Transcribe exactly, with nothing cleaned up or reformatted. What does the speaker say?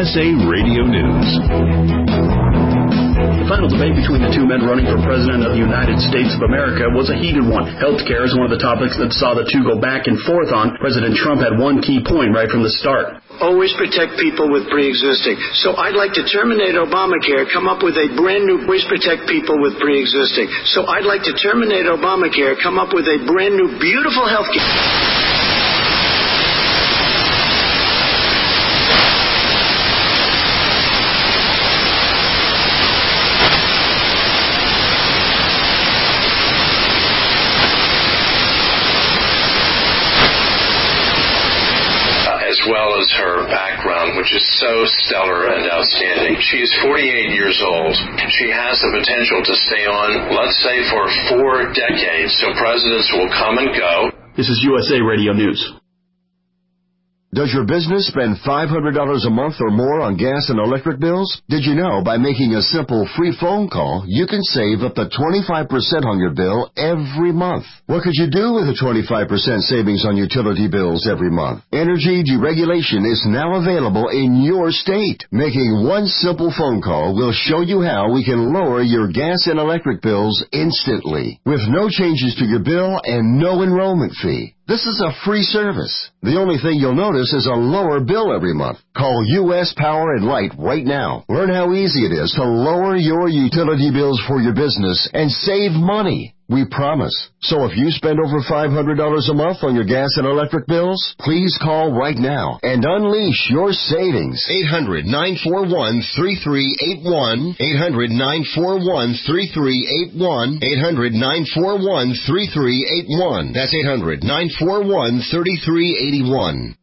S A Radio News. The final debate between the two men running for President of the United States of America was a heated one. Healthcare is one of the topics that saw the two go back and forth on. President Trump had one key point right from the start. Always protect people with pre-existing. So I'd like to terminate Obamacare, come up with a brand new, always protect people with pre-existing. So I'd like to terminate Obamacare, come up with a brand new, beautiful health care. As well as her background, which is so stellar and outstanding. She is forty-eight years old. She has the potential to stay on, let's say, for four decades. So presidents will come and go. This is U S A Radio News. Does your business spend five hundred dollars a month or more on gas and electric bills? Did you know by making a simple free phone call, you can save up to twenty-five percent on your bill every month? What could you do with a twenty-five percent savings on utility bills every month? Energy deregulation is now available in your state. Making one simple phone call will show you how we can lower your gas and electric bills instantly, with no changes to your bill and no enrollment fee. This is a free service. The only thing you'll notice is a lower bill every month. Call U S Power and Light right now. Learn how easy it is to lower your utility bills for your business and save money. We promise. So if you spend over five hundred dollars a month on your gas and electric bills, please call right now and unleash your savings. eight hundred, nine four one, three three eight one. eight hundred, nine four one, three three eight one. eight hundred, nine four one, three three eight one. That's eight hundred, nine four one, three three eight one.